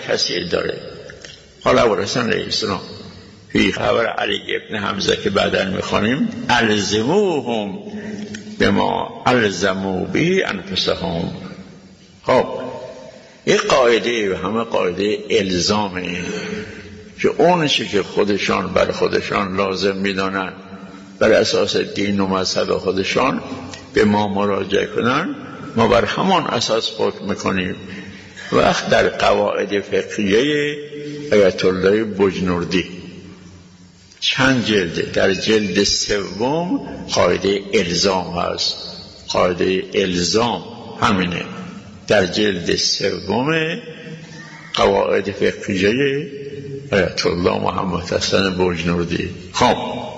کثیر داره. حالا ابو الحسن علیه السلام فی خبر علی ابن حمزه که بعدا میخوانیم الزموهم بما الزموا به انفسهم. خب این قاعده و همه قاعده الزامه که اون چی که خودشان بر خودشان لازم میدانن بر اساس دین و مذهب خودشان به ما مراجعه کنن، ما بر همان اساس حکم میکنیم. وقت در قواعد فقهیه آیت الله بجنوردی چند جلده، در جلد سوم قاعده الزام هست. قاعده الزام همینه در جلد سوم قواعد فقهیه آیت الله محمد حسن بجنوردی. خب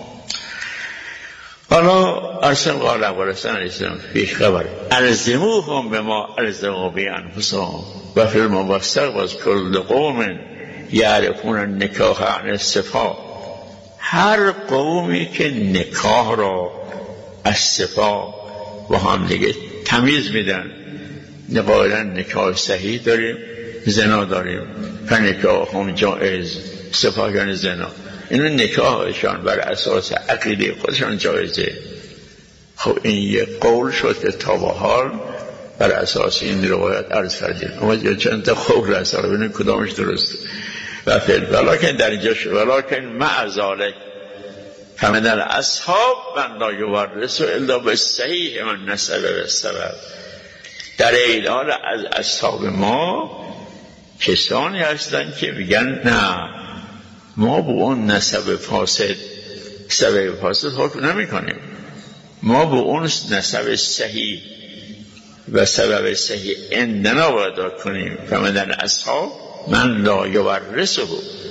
حالا ارسل قال ابو الحسن علیه السلام فی خبر الزموهم بما الزموا به انفسهم و فی الموثق و کل قوم یعرفون النکاح عن الصفا. هر قومی که نکاح را از صفا و هم دیگه تمیز میدن، قائلا نکاح صحیح داریم، زنا داریم، فنکاح هم جایز، صفا یعنی زنا، اینو نکاحشان بر اساس عقیده خودشان جایزه. خب این یک قول شد که تا به حال بر اساس این روایت عرض کردیم، اما چند تا قول هست ببینیم کدامش درسته. و فعل ولکن در اینجا شد ولکن مع ذلک فمن الاصحاب من لا یورث الا بالصحیح من نسب بالسبب. در این حال از اصحاب ما کسانی هستند که میگن نه، ما با اون نسب فاسد سبب فاسد حکم نمی کنیم، ما با اون نسب صحیح و سبب صحیح عندنا باید کنیم. فمن اصحاب من لا یورثه،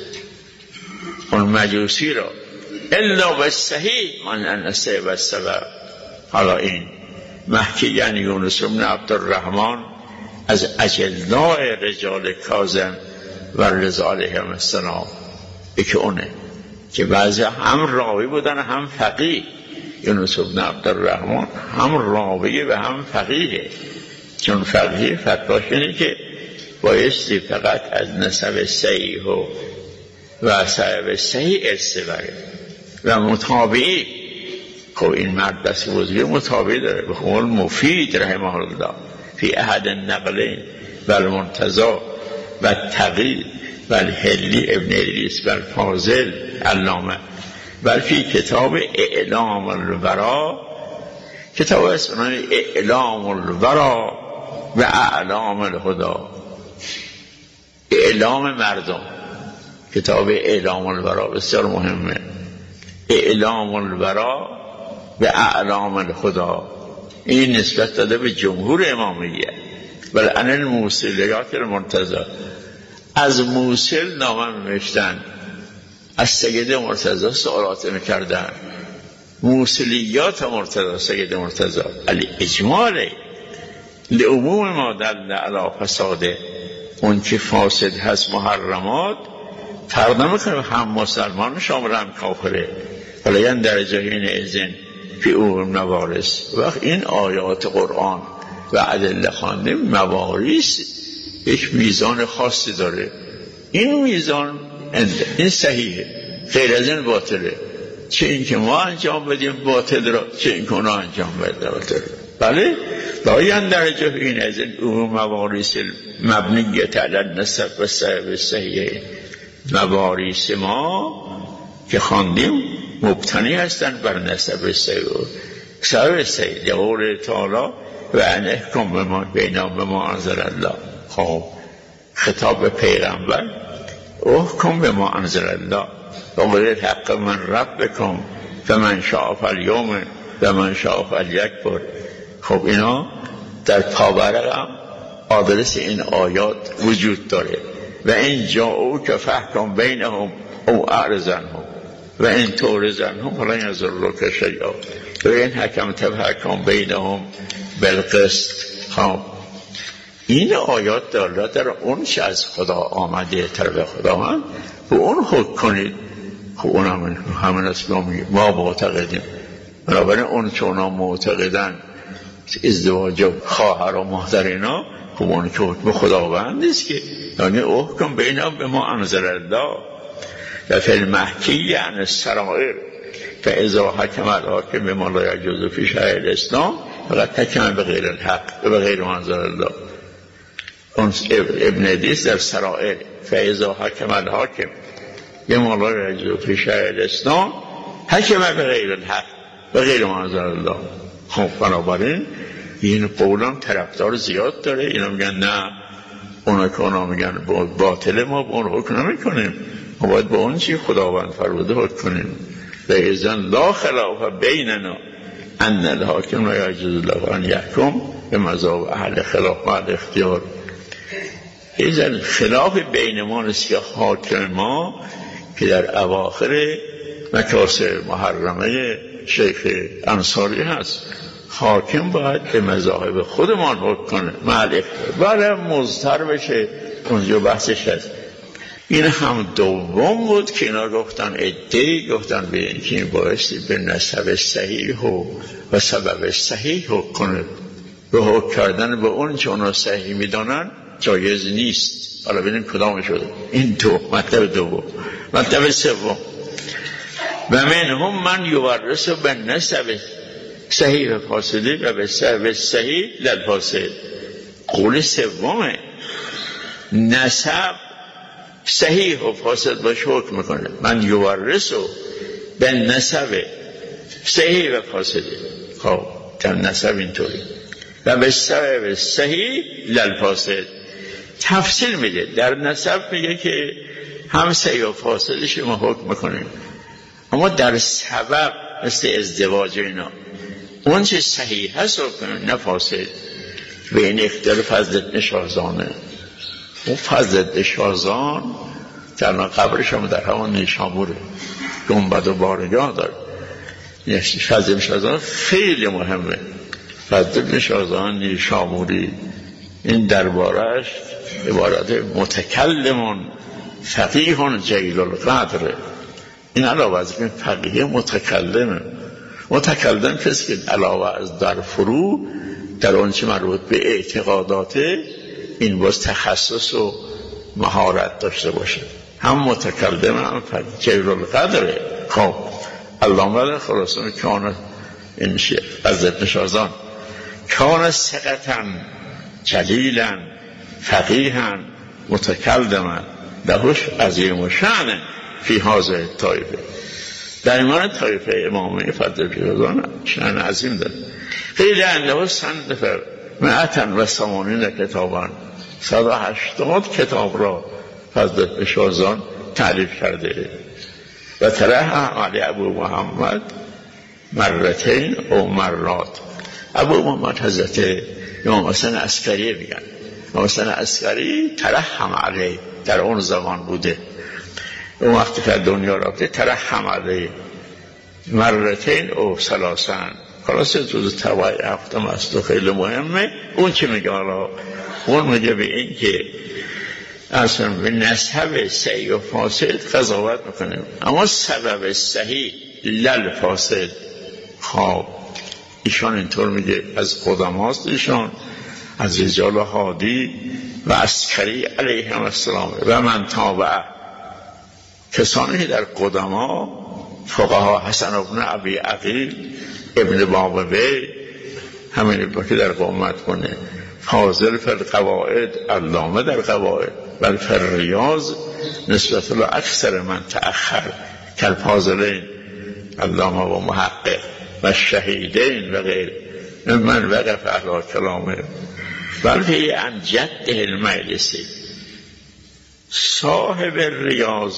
اون مجوسی را الا بالصحیح من نسب بالسبب. حالا این محکی یعنی یونس بن عبدالرحمن از اجلاء رجال کاظم و رضا علیهم السلام که اونه که بعضی هم راوی بودن هم فقیه. یونس بن عبدالرحمن هم راوی و هم فقیه، چون فقیه فتواش اینه که بایستی فقط از نسب صحیح و سبب صحیح استباره و مطابعی. خب این مرد دست بزرگی مطابعی داره. به قول مفید رحمه الله فی احد النقلین و المنتزا و تقی و الحلی ابن ادریس و الفاضل علامه و فی کتاب اعلام الورا، کتاب اسمه اعلام الورا و اعلام الهدا، اعلام مردم. کتاب اعلام الورا بسیار مهمه، اعلام الورا و اعلام الهدا. این نسبت داده به جمهور امامیه. بل ان الموصلیات المرتضی، از موصل نامه نوشتن، از سید مرتضی سوالات میکردن. موصلیات مرتضی سید مرتضی علی اجماله لعموم ما دل علی فساده، اون که فاسد هست محرمات فرق نمیکنه هم مسلمان شامل هم کافره. ولی این درجه این ازن فی اون موارث. وقت این آیات قرآن و ادله خوانده موارث یک میزان خاصی داره. این میزان این صحیحه، غیر از این باطله. چه این که ما انجام بدیم باطل را، چه این که اونا انجام بده باطل. بله داین درجه این از این موارث مبنیت علی النسب و سبب صحیحه. موارث ما که خواندیم مبتنی هستند بر نسب صحیح سبب صحیح. قول تعالی و ان احکم بما بینا بما انزل الله. خب خطاب به پیغمبر احکم بما انزل الله و قل الحق من ربکم فمن شاء فالیؤمن و من شاء فلیکفر. خب اینا در پاورق هم آدرس این آیات وجود داره. و این جاءو که فحکم بینهم او اعرضنهم و این تعرضنهم فلا یضرک شیئا و این حکم تفحکم بینهم بالقسط. خب این آیات دارد در اون چه از خدا آمده طرف خدا هم به اون حکم کنید. خب اون همین اسلامی ما معتقدیم. بنابراین اون چون معتقدن ازدواج خواهر و مادر اینا، خب اون که حکم خداوند نیست که، یعنی احکم بینهم بما انزل الله و فی المحکی عن السرائر فاذا حکم الحاکم بما لا یجوز فی شرع الاسلام فقط حکم بغیر الحق و بغیر ما انزل الله. اون ابن حدیث در سرائر فاذا حکم الحاکم بما لا یجوز فی شرع الاسلام حکم بغیر الحق و غیر ما انزل الله. خب بنابراین این قولم طرفدار زیاد داره. اینا میگن نه، اونا که اونا میگن باطله، ما با اون حکم نمیکنیم، ما باید با اون چی خداوند فرموده حکم کنیم. و اذن لا خلاف بیننا ان الحاکم لا یجوز له ان یحکم به مذهب اهل خلاف و اهل اختیار. اذن خلاف بین ما نیست که حاکم ما که در اواخر مکاسب محرمه شیخ انصاری هست، حاکم باید به مذاهب خودمان حکم کنه معلق بله مضطر بشه، اونجا بحثش هست. این هم دوم بود که اینا گفتن ادعی گفتن به اینکه این بایستی به نسب صحیح و سبب صحیح حکم کنه، به حکم کردن به اون چه اونا صحیح میدانن جایز نیست. حالا ببینیم کدام شده این دو مطلب دوم. مطلب سوم و منهم من یورث به نسب صحیح و فاسده و به صحیح للفاسد. قول سومه نسب صحیح و فاسد باشه حکم میکنه. من یورث به نسب صحیح و فاسده. خب در نسب اینطوری و به صحیح للفاسد تفصیل میده. در نسب میگه که هم صحیح و فاسدش ما حکم میکنیم، اما در سبب مثل ازدواج اینا اون چه صحیح هست حکم نه فاسد. به این اختیار فضل شاهزانه. اون فضل شاهزان در قبرش هم در همون نیشابوره، گنبد و بارگاه داره. فضل شاهزان خیلی مهمه. فضل شاهزان نیشابوری این دربارش عبارت متکلمون فقیهون جلیل القدر. این علاوه از این فقیه متکلم کسی که علاوه از در فرو در اون چه مربوط به اعتقاداته این باز تخصص و مهارت داشته باشه. هم متکلم هم فقیه جلیل القدره. خب علامه خراسانی کان این شیخ حضرت نشازان کان ثقةً جلیلاً فقیهاً متکلماً لهوش عظیم و شأن فی هذه طایفه. در ایمان طایفه امامی فضل شاهزان شأن عظیم داره. قیل انه صنف 180 کتابا 180 کتاب را فضل شاهزان تألیف کرده و طرح علی ابو محمد مرتین او مرات. ابو محمد حضرت امام حسین عسکری میگن. امام حسین عسکری ترحم علیه در اون زمان بوده، اون وقتی که دنیا رفته ترحم علیه مرتین او ثلاثن. خلاصه جز توای هفتم است و خیلی مهمه. اون چه میگه؟ حالا اون میگه به این که اصلا به نسب صحیح و فاسد قضاوت میکنه، اما سبب صحیح لل فاسد. خب ایشان اینطور میگه، از قدماست ایشان، از رجال هادی و عسکری علیهم السلام و من تابعه، کسانی که در قدما فقها حسن ابن ابی عقیل ابن بابوی همین که در قومت کنه، فاضل فی القواعد علامه در قواعد بل فی الریاض نسبت له اکثر من تأخر کالفاضلین علامه و محقق و شهیدین و غیر من وقف اهل کلامه بلکه عن جده المجلسی صاحب ریاض،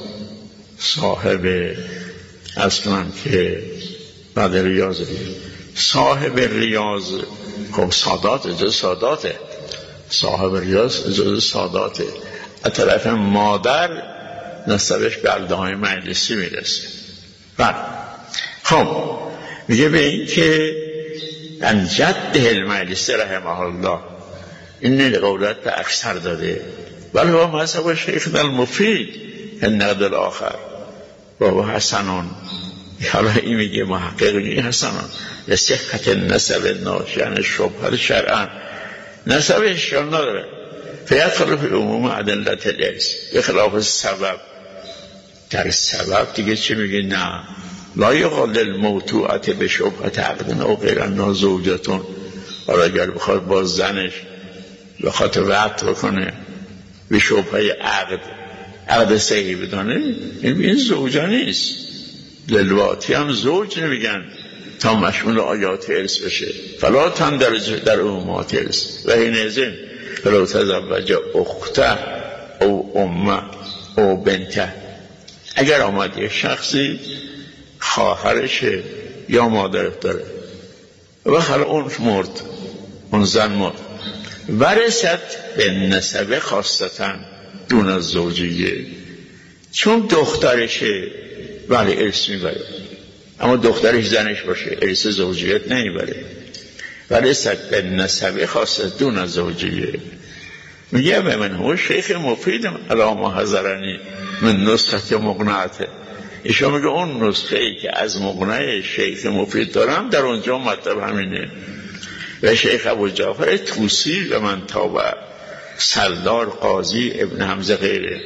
صاحب اصلا که بعد ریاض صاحب ریاض. خب سادات جز ساداته، صاحب ریاض جز ساداته. از طرف مادر نسبش به علامه مجلسی میرسه. بله خب میگه به این که ان جده المجلسی رحمه الله این قولت به اکثر داده، ولی با مذهب شیخ المفید النقد الاخر بابا حسنان. حالا این میگه محقق این حسنان لصحت النسب ناشئ عن شبهه شرعا نسب اشکال نداره. فیدخل فی عموم ادلة الارث به خلاف سبب. در سبب دیگه چی میگه؟ نه لا یقال الموتوعة به شبهة عقد او غیر انها زوجتون. حالا اگر بخواد با زنش بخواد وقت بکنه به شبهه عقد صحیح بدانه، این زوجه نیست. للواتی هم زوج نمیگن تا مشمول آیات ارث بشه. فلا تندرج در عمومات ارث و حینئذ فلو تزوج اخته او امه او بنته. اگر آمد یک شخصی خواهرشه یا مادرت داره و حالا اون مرد، اون زن مرد، ورثت به نسبه خاصتاً دون از زوجیه، چون دخترشه ولی ارث میبره، اما دخترش زنش باشه ارث زوجیت نمیبره. ورثت به نسبه خاصتاً دون از زوجیه. میگه به من هو شیخ مفیدم علی ما حضرنی من نسخه مقنعته. ایشون میگه اون نسخه ای که از مقنعه شیخ مفید دارم در اونجا مطلب همینه. و شیخ ابو جعفر طوسی و من تابع سردار قاضی ابن حمزه غیره.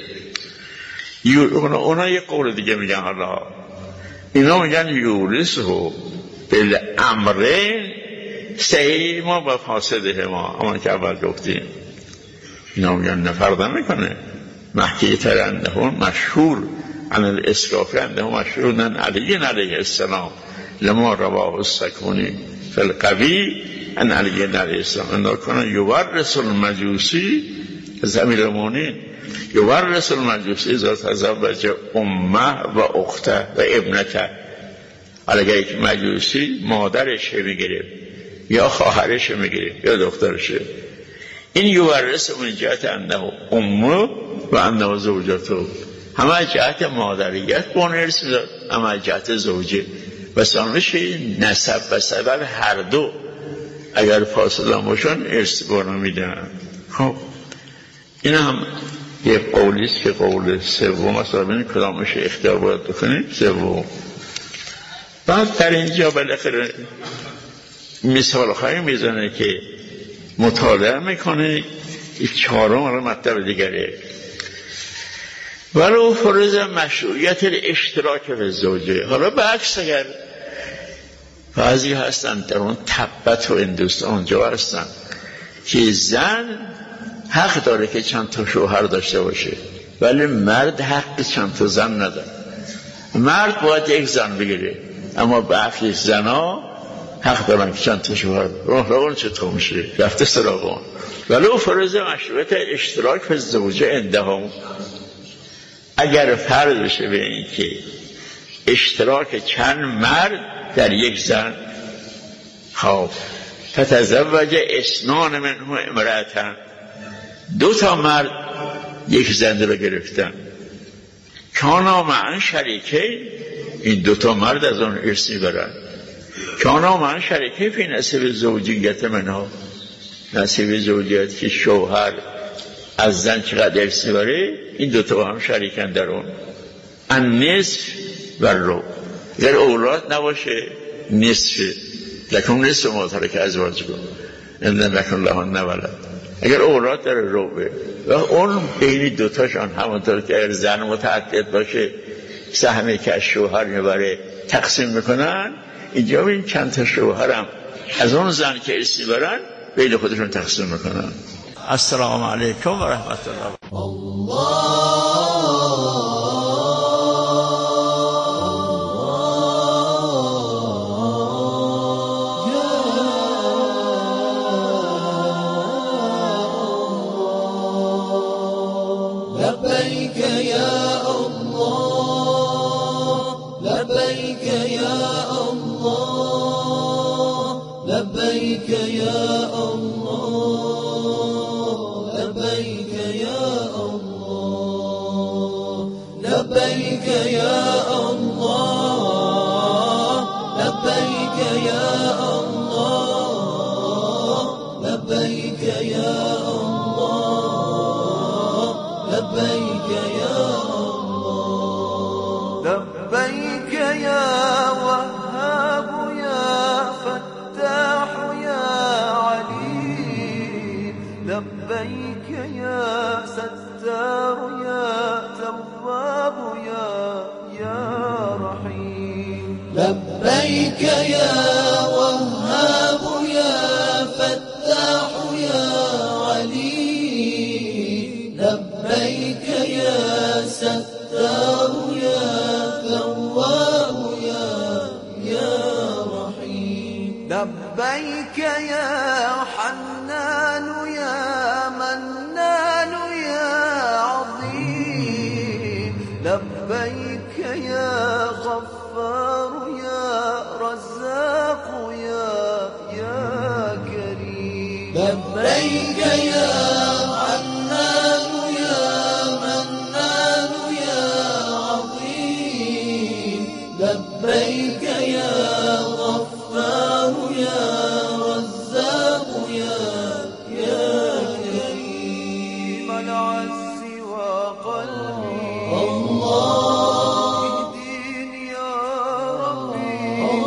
اونا یک قول دیگه میگن. حالا اینا میگن یورثه بالامرین صحیح ما و فاسده ما، اما که اول گفتیم. اینا میگن نفرده میکنه. محکی ترندهون مشهور عن الاسرافی انده مشهورن علی علیه السلام لما رواه السکونی فالقوی ان علی علیه السلام انده کنه یورث المجوسی زمیر المونین یورث المجوسی ذات تزوج امه و اخته و ابنته. اگر یک مجوسی مادرش میگیره یا خواهرش میگیره یا دخترشه، این یورث من جهت انده امه و انده زوجته، همه جهت مادریت به اون ارث میداد، همه جهت زوجه و سامشه نسب و سبب هر دو اگر فاصله باشن ارث به اون میدن. خب این هم یک قولیست که قول سوم مثلا ببینید کدامش اختیار باید بکنید. سوم بعد در اینجا بالاخره مثال خواهی میزنه که مطالعه میکنه. چهارم رو مطلب دیگره. ولو فرض مشروعیت اشتراک به زوجه. حالا به عکس اگر بعضی هستن در اون تبت و هندوستان اونجا هستن که زن حق داره که چند تا شوهر داشته باشه ولی مرد حق چند تا زن نداره. مرد باید یک زن بگیره اما برخی زنا حق دارن که چند تا شوهر. اون چطور میشه؟ رفته سراغ. ولو فرض مشروعیت اشتراک به زوجه اندهم، اگر فرض بشه به این که اشتراک چند مرد در یک زن، خب فتزوج اثنان منه امرأتن، دو تا مرد یک زن رو گرفتن، کانا معن شریکه، این دو تا مرد از اون ارث میبرن، کانا معن شریکه فی نصیب زوجیت منها، نصیب زوجیت که شوهر از زن چقدر ارث میبره این دو تا هم شریکن در اون. النصف و رو، اگر اولاد نباشه نصف، لکن نصف ما ترک ازواج کن ان لکن لهن ولد. اگر اولاد داره روبه و اون بین دوتاشان همونطور که اگر زن متعدد باشه سهمی که از شوهر میبره تقسیم میکنن. اینجا این چند تا شوهرم از اون زن که ارث میبرن بین خودشون تقسیم میکنن. السلام علیکم و رحمت الله. لبيك يا الله لبيك يا الله لبيك يا الله لبيك يا الله لبيك يا الله لبيك يا الله لبيك يا الله لبيك يا الله لبيك يا وهاب يا فتاح يا عليم لبيك يا وهاب يا فتاح يا عليم لبيك يا ستار يا تواب يا رحيم لبيك يا حنان يا منان يا عظيم لبيك يا غفار يا رزاق يا كريم لبيك يا حنان يا منان يا عظيم لبيك يا غفار يا رزاق يا كريم العز وقلبي الله اهديني يا ربي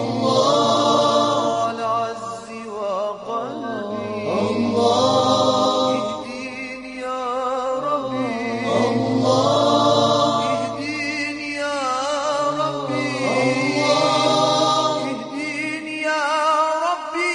الله العز وقلبي الله اهديني يا ربي الله اهديني يا ربي الله اهديني يا ربي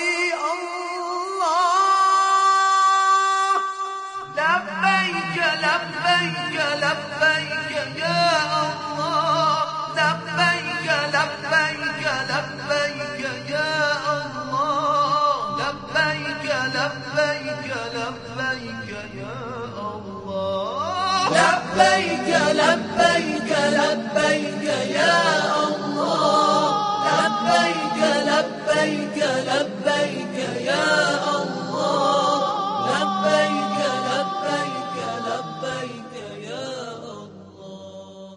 الله لبيك لبيك لبيك يا الله لبيك لبيك لبيك يا الله لبيك لبيك لبيك يا الله لبيك لبيك لبيك يا الله لبيك لبيك لبيك يا الله لبيك لبيك لبيك يا الله.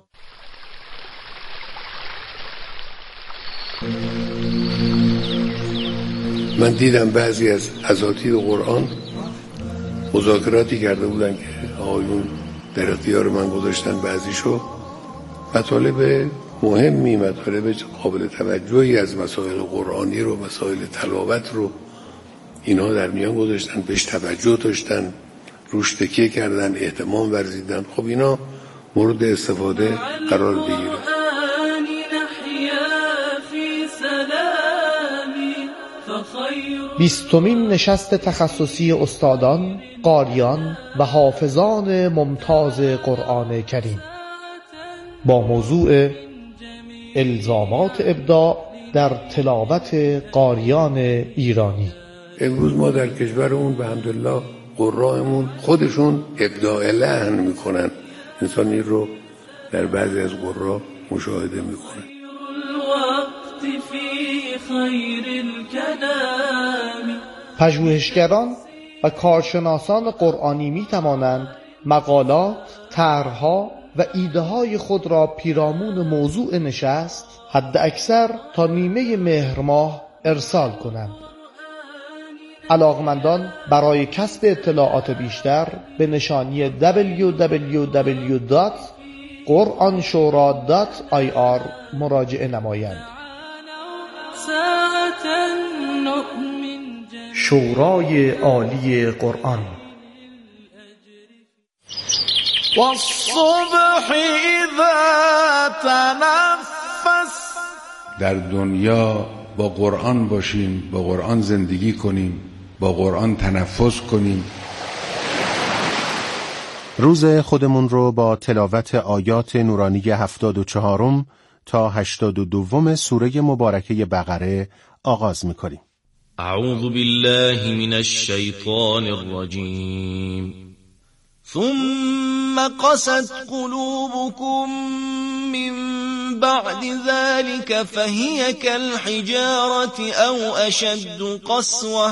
من دیدم بعضی از اساتید قرآن مذاکراتی کرده بودن که آقایون در اختیار من گذاشتن بعضیشو، مطالب مهمی، مطالب قابل توجهی از مسائل قرآنی رو، مسائل تلاوت رو اینها در میان گذاشتن، بهش توجه داشتن، روش تکیه کردن، اهتمام ورزیدن. خب اینا مورد استفاده قرار بگیره. 20مین نشست تخصصی استادان، قاریان و حافظان ممتاز قرآن کریم با موضوع الزامات ابداع در تلاوت قاریان ایرانی. امروز ما در کشورمون به حمدالله قرائمون خودشون ابداع لحن میکنن. انسان این رو در بعضی از قرا مشاهده میکنه. پژوهشگران و کارشناسان قرآنی می توانند مقالات، طرح‌ها و ایده‌های خود را پیرامون موضوع نشست حد اکثر تا نیمه مهر ماه ارسال کنند. علاقمندان برای کسب اطلاعات بیشتر به نشانی www.quranshura.ir مراجعه نمایند. شورای عالی قرآن. والصبح اذا تنفس. در دنیا با قرآن باشیم، با قرآن زندگی کنیم، با قرآن تنفس کنیم. روز خودمون رو با تلاوت آیات نورانی 74 تا 82 سوره مبارکه بقره آغاز می‌کنیم. اعوذ بالله من الشیطان الرجیم. ثم قست قلوبكم من بعد ذلك فهي كالحجارة أو أشد قسوة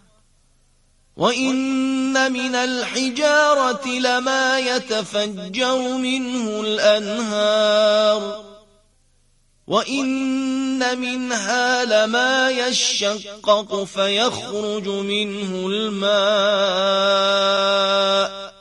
وإن من الحجارة لما يتفجر منه الأنهار وإن منها لما يشقق فيخرج منه الماء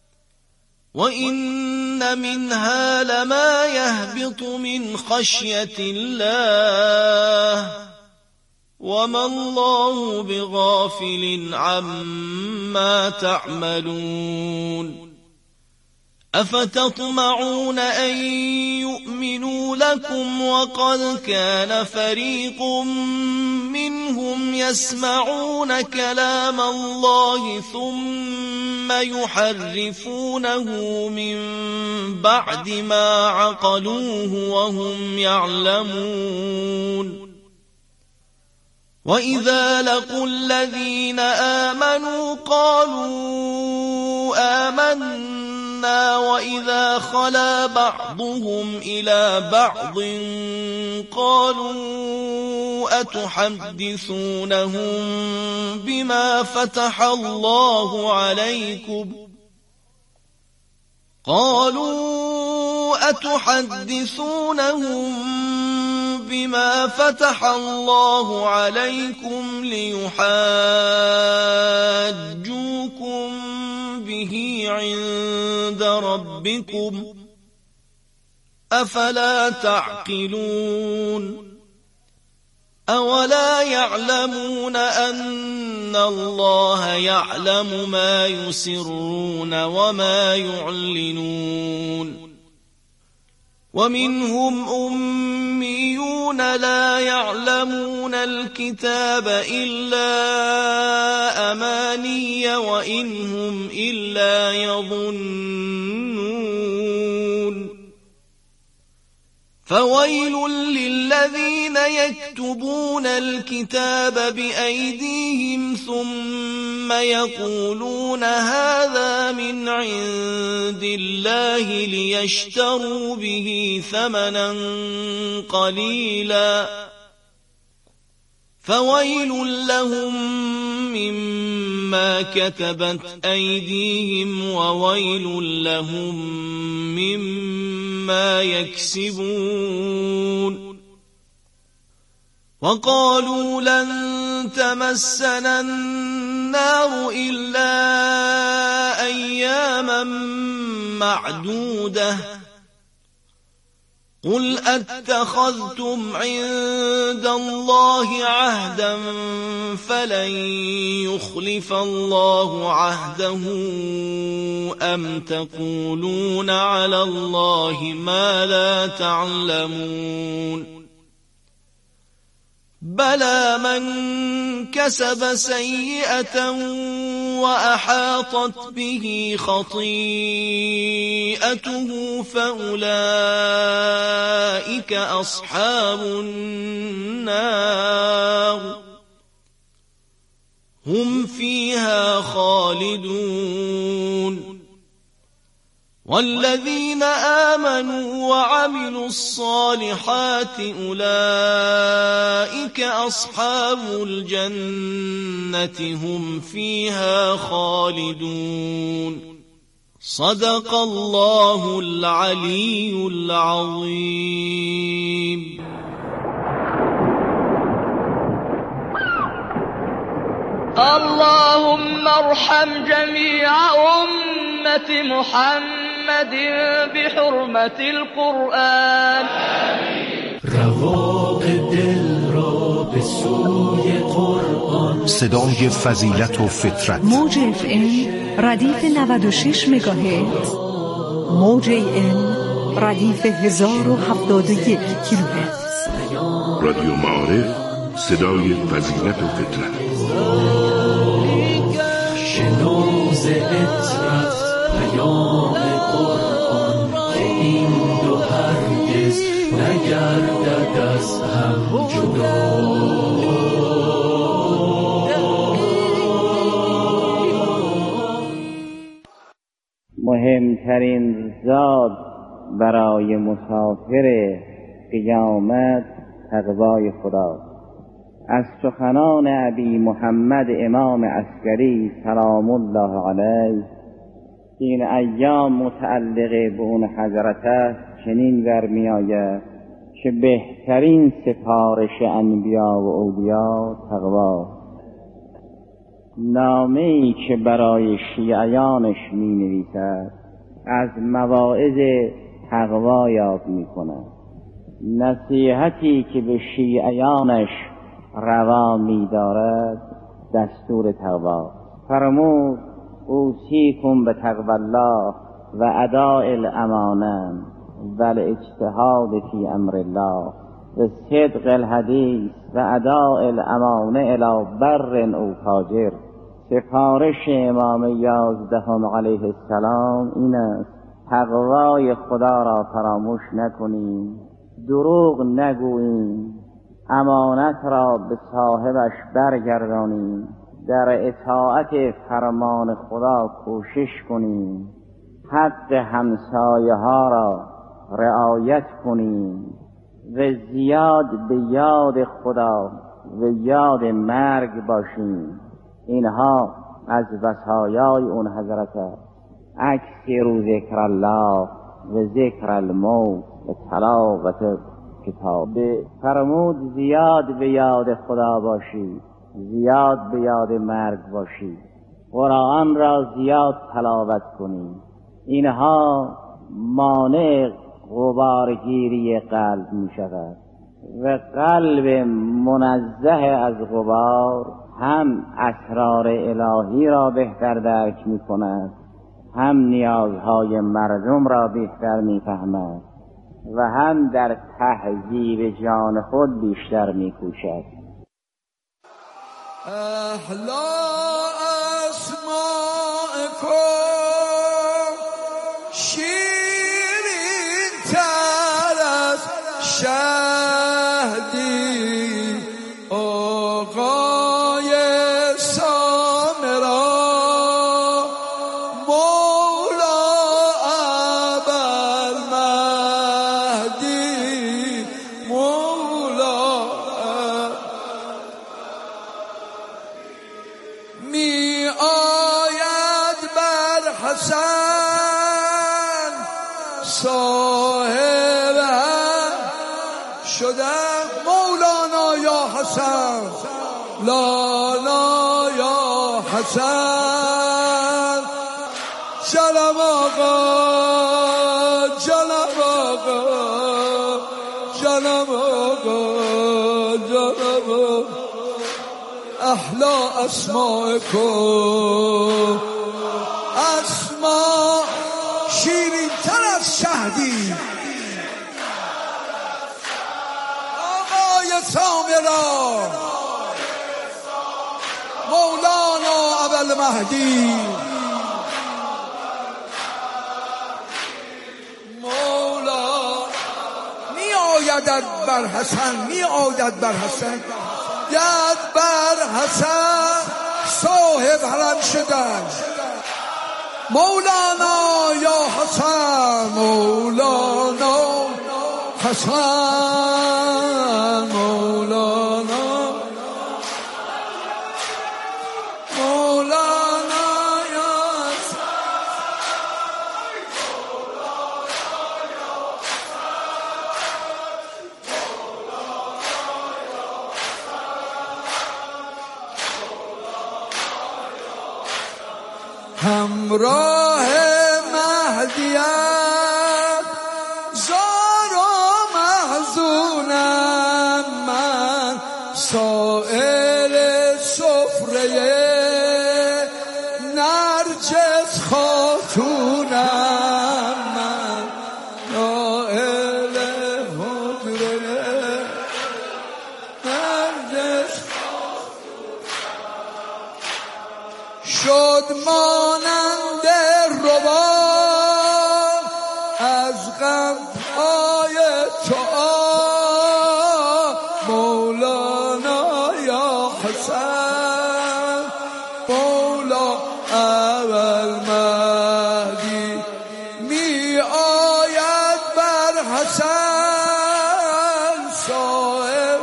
وَإِنَّ مِنْهَا لَمَا يَهْبِطُ مِنْ خَشْيَةِ اللَّهِ وَمَا اللَّهُ بِغَافِلٍ عَمَّا تَعْمَلُونَ. أفتطمعون أن يؤمنوا لكم وقد كان فريق منهم يسمعون كلام الله ثم يحرفونه من بعد ما عقلوه وهم يعلمون وإذا لقوا الذين آمنوا قالوا آمنا وإذا خلا بعضهم إلى بعض قالوا أتحدثونهم بما فتح الله عليكم ليحاجوكم به عند ربكم أفلا تعقلون أولا يعلمون أن الله يعلم ما يسرون وما يعلنون ومنهم أميون لا يعلمون الكتاب إلا أماني وإن هم إلا يظنون فويل للذين يكتبون الكتاب بأيديهم ثم يقولون هذا من عند الله ليشتروا به ثمنا قليلا فويل لهم مما كتبت أيديهم وويل لهم مما يكسبون وقالوا لن تمسنا النار إلا أياما معدودة قل أتخذتم عند الله عهدا فلن يخلف الله عهده أم تقولون على الله ما لا تعلمون بلى من كسب سيئة وأحاطت به خطيئته فأولئك أصحاب النار هم فيها خالدون والذين آمنوا وعملوا الصالحات أولئك أصحاب الجنة هم فيها خالدون صدق الله العلي العظيم. اللهم ارحم جميع أمة محمد بحرمة القرآن. رواق دل را به سوی قرآن. صدای فضیلت و فطرت. موج FM ردیف 96 مگاهرتز، موج AM ردیف 1071 کیلوهرتز. رادیو معارف صدای فضیلت و فطرت. شنوز اطرت پیام قرآن که این دو هرگز نگردد از هم جدا. مهمترین زاد برای مسافر قیامت تقوای خداست. از سخنان ابی محمد امام عسکری سلام الله علیه این ایام متعلق به اون حضرت است چنین برمی آید که بهترین سفارش انبیا و اولیا تقوا. نامه‌ای که برای شیعیانش می نویسد از مواعظ تقوا یاد می کند. نصیحتی که به شیعیانش روا می دارد دستور تقوا. فرمود اوصیکم به تقوی الله و اداء الامانه و الاجتهاد فی امر الله و صدق الحدیث و اداء الامانه الی بر او فاجر. سفارش امام 11 علیه السلام این است: تقوای خدا را فراموش نکنیم، دروغ نگوییم، امانت را به صاحبش برگردانیم، در اطاعت فرمان خدا کوشش کنیم، حق همسایه ها را رعایت کنیم و زیاد به یاد خدا و یاد مرگ باشیم. اینها از وصایای اون حضرت است: اکثروا ذکر الله و ذکر الموت و تلاوت کتاب. فرمود زیاد به یاد خدا باشید، زیاد به یاد مرگ باشید، قرآن را زیاد تلاوت کنید. اینها مانع غبارگیری قلب می شود و قلب منزه از غبار هم اسرار الهی را بهتر درک می کند، هم نیازهای مردم را بهتر می فهمد و هم در تهذیب جان خود بیشتر می کوشد. احلا اسماءکم شیرین تر از شهدی آقای سامرا مولا ابوالمهدی مولا می آید بر حسن صاحب شدن مولانا یا حسن لالا یا حسن جلم آقا جلم آقا جلم آقا جلم آقا احلا اسماءکم اسماء شیرین تر از شهدی آقای سامرا مولانا ابوالمهدی مولا می آید بر حسن می آید بر حسن ید بر حسن صاحب حرم شدن مولانا یا حسن مولانا حسن مولانا مولانا یا همراه مهدیت زار و محزونم من سائل سفره نرجس خاتونم من نائل حجره نرجس شد مانند رباب از غم های تو مولانا یا حسن مولا ابوالمهدی می آید بر حسن صاحب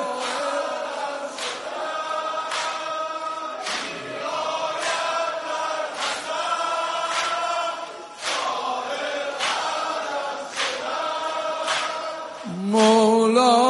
مولا